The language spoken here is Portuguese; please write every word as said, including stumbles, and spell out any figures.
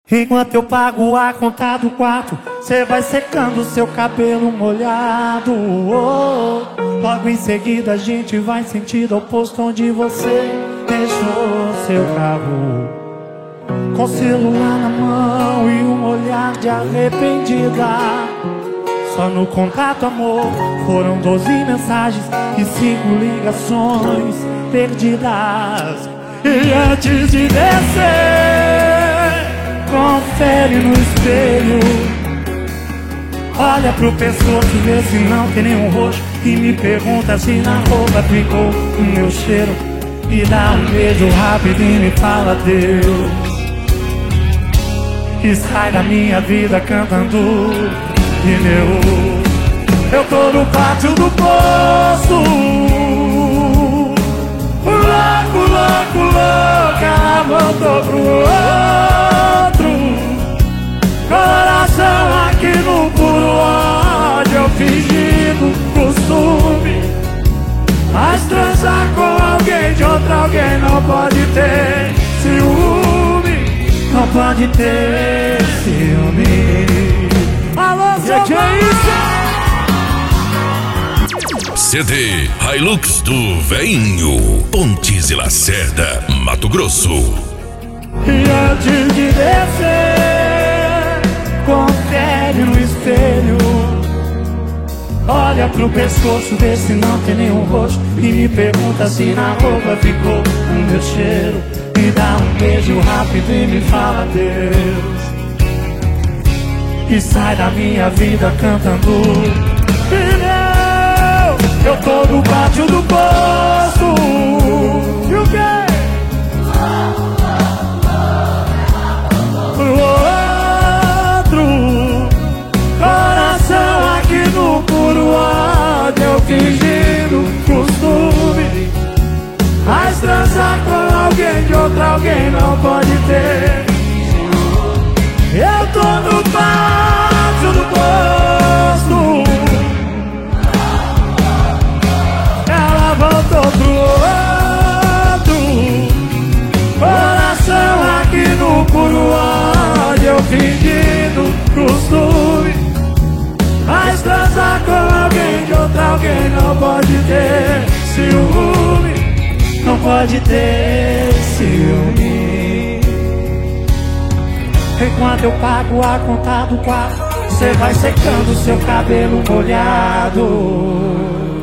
Enquanto eu pago a conta do quarto, cê vai secando seu cabelo molhado. Oh, logo em seguida a gente vai em sentido oposto, onde você deixou seu carro, com celular na mão e um olhar de arrependida. Só no contato, amor, foram doze mensagens e cinco ligações perdidas. E antes de descer, confere no espelho, olha pro pescoço, vê se não tem nenhum roxo, e me pergunta se na roupa ficou o meu cheiro, e dá um beijo rápido e me fala Deus, e sai da minha vida cantando pneu. Eu tô no pátio do posto, louco, louco, louco, ela voltou pro outro, coração aqui no puro ódio, eu fingindo costume, mas transar com alguém de outro alguém não pode ter ciúme, não pode ter ciúme. Alô, seu C D Hilux do Veinho, Pontes e Lacerda, Mato Grosso. E antes de descer, confere no espelho, olha pro pescoço, vê se não tem nenhum roxo, e me pergunta se na roupa ficou o meu cheiro, e dá um beijo rápido e me fala Deus, e sai da minha vida cantando pneu. Eu tô no pátio do posto, e o quê? Pro outro, coração aqui no puro ódio, eu fingindo costume, mas transar com alguém de outro alguém não pode ter. Eu tô no pátio do posto, ela voltou pro outro, coração aqui no puro ódio, eu fingindo costume, mas transar com alguém de outro alguém não pode ter ciúme, não pode ter ciúme. Enquanto eu pago a conta do quarto, cê vai secando seu cabelo molhado.